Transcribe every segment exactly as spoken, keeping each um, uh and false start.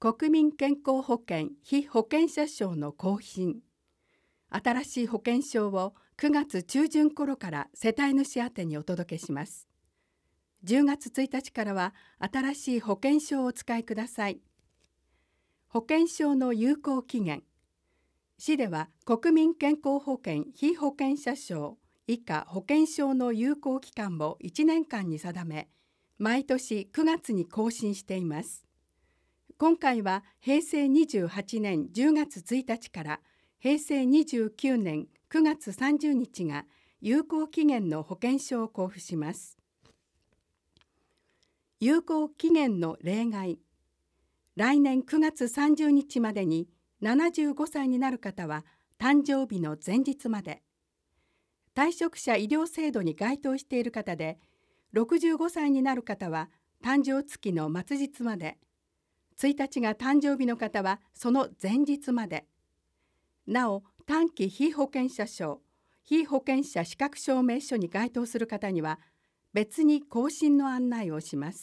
国民健康保険被保険者証の更新。新しい保険証をくがつ中旬頃から世帯主宛てにお届けします。じゅうがつついたちからは新しい保険証をお使いください。保険証の有効期限。市では国民健康保険被保険者証以下保険証の有効期間をいちねんかんに定め、毎年くがつに更新しています。今回はへいせいにじゅうはちねんじゅうがつついたちからへいせいにじゅうきゅうねんくがつさんじゅうにちが有効期限の保険証を交付します。有効期限の例外。来年くがつさんじゅうにちまでにななじゅうごさいになる方は誕生日の前日まで。退職者医療制度に該当している方で、ろくじゅうごさいになる方は誕生月の末日まで。ついたちが誕生日の方はその前日まで。なお、短期被保険者証、被保険者資格証明書に該当する方には別に更新の案内をします。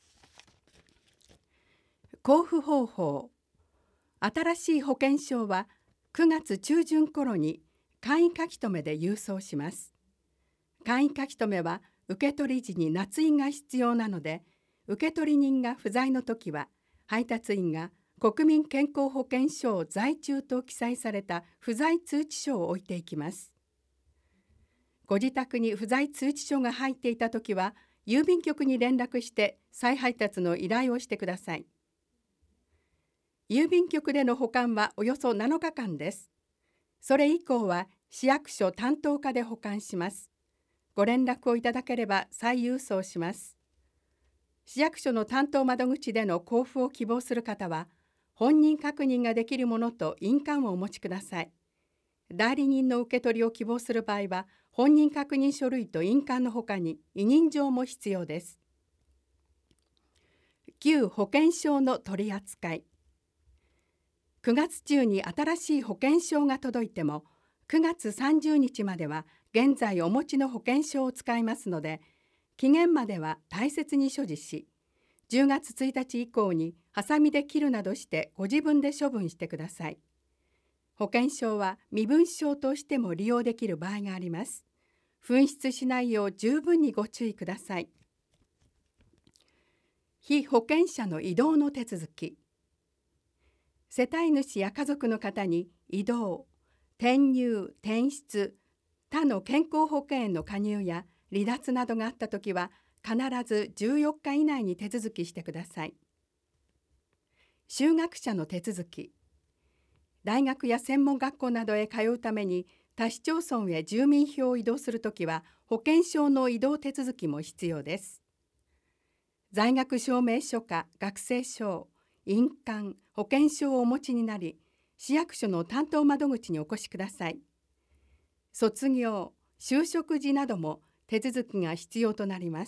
交付方法。新しい保険証はくがつちゅうじゅん頃に簡易書留で郵送します。簡易書留は受取時に捺印が必要なので、受取人が不在のときは配達員が国民健康保険証在中と記載された不在通知書を置いていきます。ご自宅に不在通知書が入っていたときは、郵便局に連絡して再配達の依頼をしてください。郵便局での保管はおよそなのかかんです。それ以降は市役所担当課で保管します。ご連絡をいただければ再郵送します。市役所の担当窓口での交付を希望する方は、本人確認ができるものと印鑑をお持ちください。代理人の受け取りを希望する場合は、本人確認書類と印鑑のほかに委任状も必要です。旧保険証の取り扱い。くがつ中に新しい保険証が届いても、くがつさんじゅうにちまでは現在お持ちの保険証を使いますので、期限までは大切に所持し、じゅうがつついたち以降にハサミで切るなどしてご自分で処分してください。保険証は身分証としても利用できる場合があります。紛失しないよう十分にご注意ください。被保険者の異動の手続き。世帯主や家族の方に異動、転入、転出、他の健康保険への加入や離脱などがあったときは、必ずじゅうよっか以内に手続きしてください。就学者の手続き。大学や専門学校などへ通うために他市町村へ住民票を移動するときは、保険証の移動手続きも必要です。在学証明書か学生証、印鑑、保険証をお持ちになり、市役所の担当窓口にお越しください。卒業、就職時なども手続きが必要となります。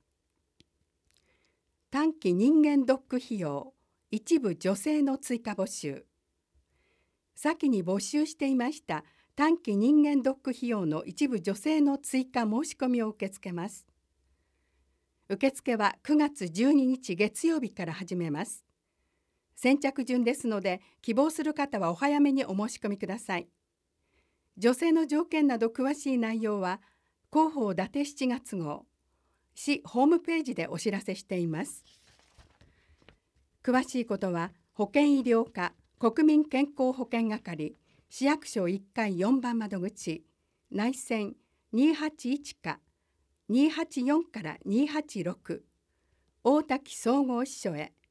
短期人間ドック費用、一部女性の追加募集。先に募集していました短期人間ドック費用の一部女性の追加申し込みを受け付けます。受付はくがつじゅうににち月曜日から始めます。先着順ですので、希望する方はお早めにお申し込みください。女性の条件など詳しい内容は、広報伊達しちがつ号、市ホームページでお知らせしています。詳しいことは、保健医療課国民健康保険係市役所いっかいよんばん窓口内線にはちいちかにはちよんからにはちろく大滝総合支所へ